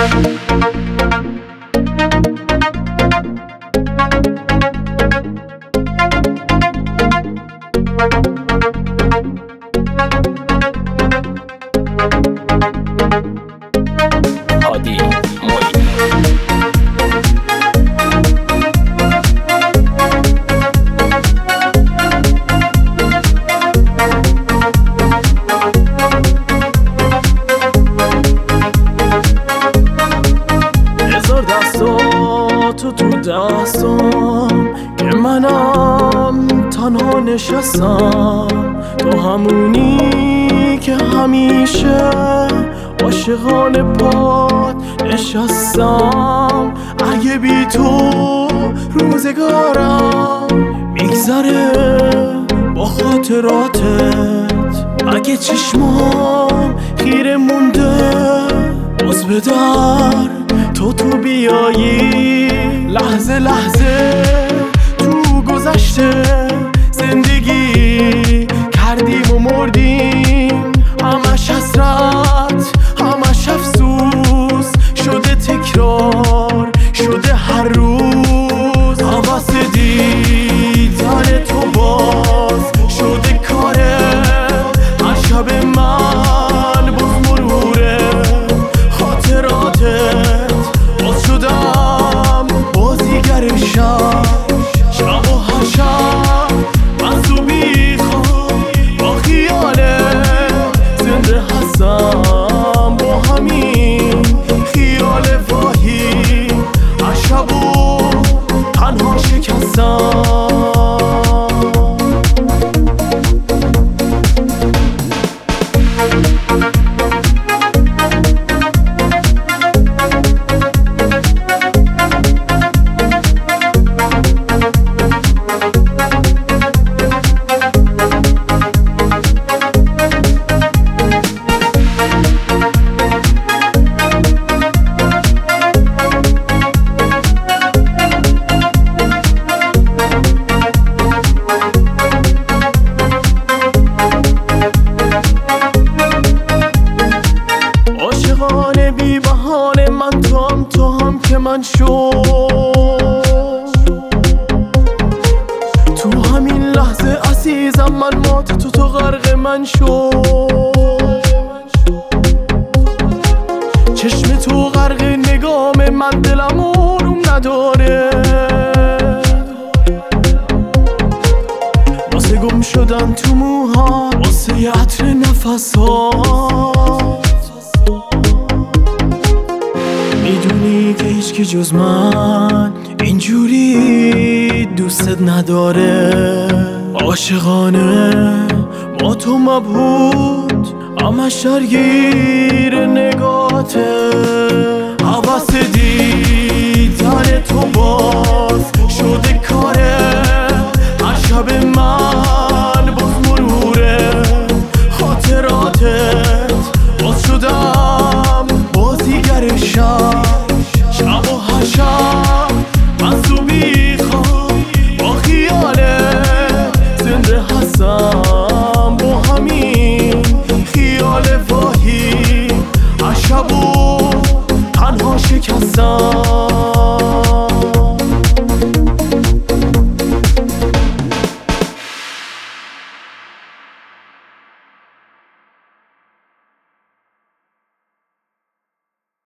هادی مویی. هزار دستاتو تو دستم که منم تنها نشستم، تو همونی که همیشه عاشقانه پات نشستم. اگه بی تو روزگارم میگذره با خاطراتت، اگه چشمام خیره مونده باز به در تو بیایی. لحظه لحظه تو گذشته زندگی کردیم و مردیم، همش حسرت همش افسوس شده، تکرار شده هر روز. حواس دیدن تو باز شده کاره، هر شب من باز مروره خاطراتت، باز شدم بازیگر شب و هر شب من تو بیخوام با خیاله زنده هستم، با همین خیال واهی هر شب و تنها شکستم. عاشقانه بی بهانه من تو هم که من شد، تو همین لحظه عزیزم من مات تو غرق من شد. چشم تو غرق نگام من، دلم آروم نداره واسه گم شدن تو موها، واسه عطر نفسات. میدونی که هیچکی جز من اینجوری دوستت نداره، عاشقانه با تو مبهوت همش درگیر نگاته. حواس دیدن تو باز